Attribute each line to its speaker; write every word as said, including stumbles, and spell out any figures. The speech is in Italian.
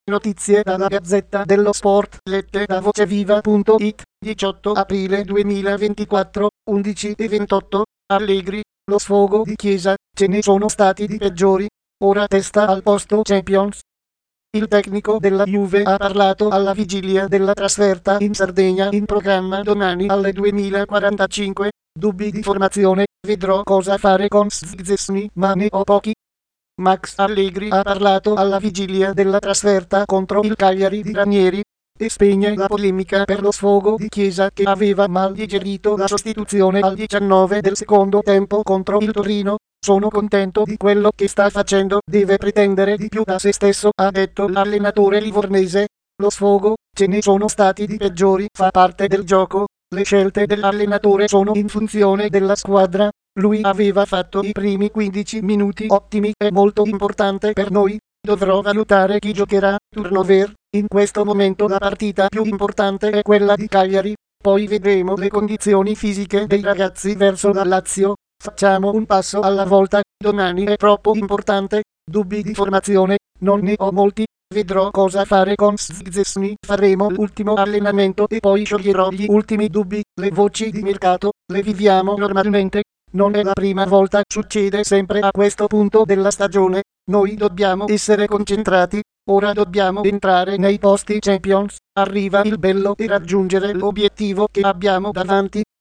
Speaker 1: Notizie dalla Gazzetta dello Sport, lette da voceviva punto it, diciotto aprile duemilaventiquattro, undici e ventotto, Allegri, lo sfogo di Chiesa, ce ne sono stati di peggiori, ora testa al posto Champions. Il tecnico della Juve ha parlato alla vigilia della trasferta in Sardegna in programma domani alle duemilaquarantacinque, dubbi di formazione, vedrò cosa fare con Szczesny, ma ne ho pochi. Max Allegri ha parlato alla vigilia della trasferta contro il Cagliari di Ranieri e spegne la polemica per lo sfogo di Chiesa che aveva mal digerito la sostituzione al diciannove del secondo tempo contro il Torino. Sono contento di quello che sta facendo, deve pretendere di più da se stesso, ha detto l'allenatore livornese. Lo sfogo, ce ne sono stati di peggiori, fa parte del gioco, le scelte dell'allenatore sono in funzione della squadra. Lui aveva fatto i primi quindici minuti ottimi, è molto importante per noi. Dovrò valutare chi giocherà, turnover. In questo momento la partita più importante è quella di Cagliari, poi vedremo le condizioni fisiche dei ragazzi verso la Lazio. Facciamo un passo alla volta, domani è troppo importante. Dubbi di formazione, non ne ho molti. Vedrò cosa fare con Szczesny, faremo l'ultimo allenamento e poi scioglierò gli ultimi dubbi. Le voci di mercato, le viviamo normalmente. Non è la prima volta, succede sempre a questo punto della stagione. Noi dobbiamo essere concentrati, ora dobbiamo entrare nei posti Champions, arriva il bello e raggiungere l'obiettivo che abbiamo davanti.